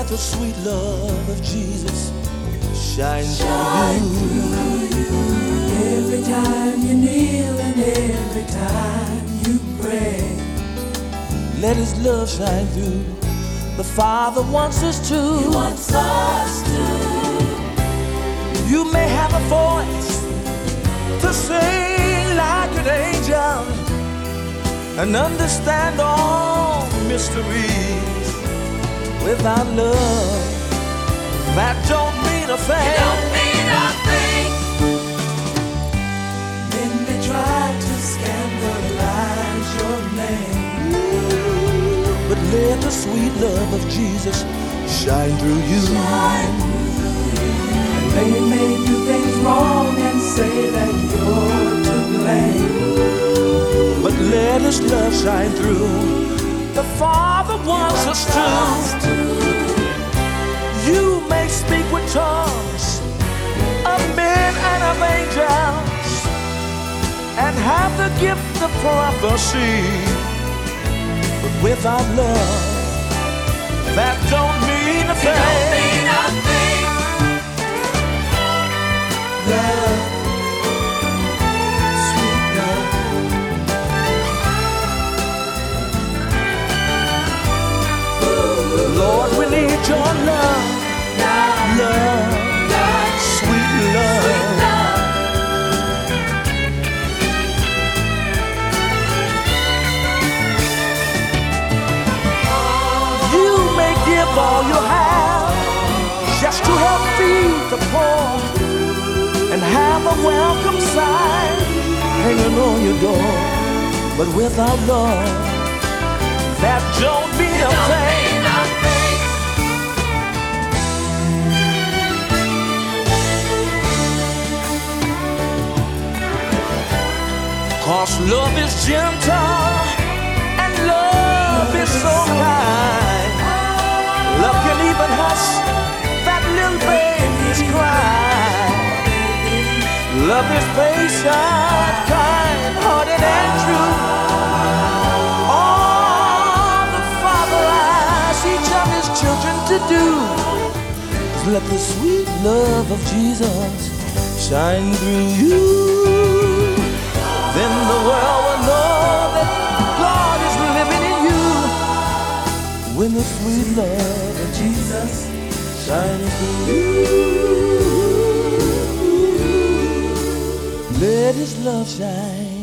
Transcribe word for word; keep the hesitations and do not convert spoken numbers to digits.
the sweet love of Jesus shine, shine through you. Every time you kneel and every time you pray, let His love shine through. The Father wants us to. He wants us to. You may have a voice to sing like an angel and understand all mysteries. Without love, that don't mean a thing. It don't mean a thing. Then they try to scandalize your name, but let the sweet love of Jesus shine through you. Shine through you. They may do things wrong and say that you're to blame, but let His love shine through. The Father wants us to. You may speak with tongues of men and of angels and have the gift of prophecy, but without love, that don't mean a thing. It don't mean a thing. Love, sweet love. Lord, we need your love, Love, love, love, sweet love. sweet love. You may give all you have just to help feed the poor and have a welcome sign hanging on your door, but without love, that don't mean a thing. Cause love is gentle and love is so kind. Love can even hush that little baby's cry. Love is patient, kind-hearted and true. All the Father asks each of His children to do is let the sweet love of Jesus shine through you. Then the world will know that God is living in you. When the sweet love of Jesus shines through you, let His love shine.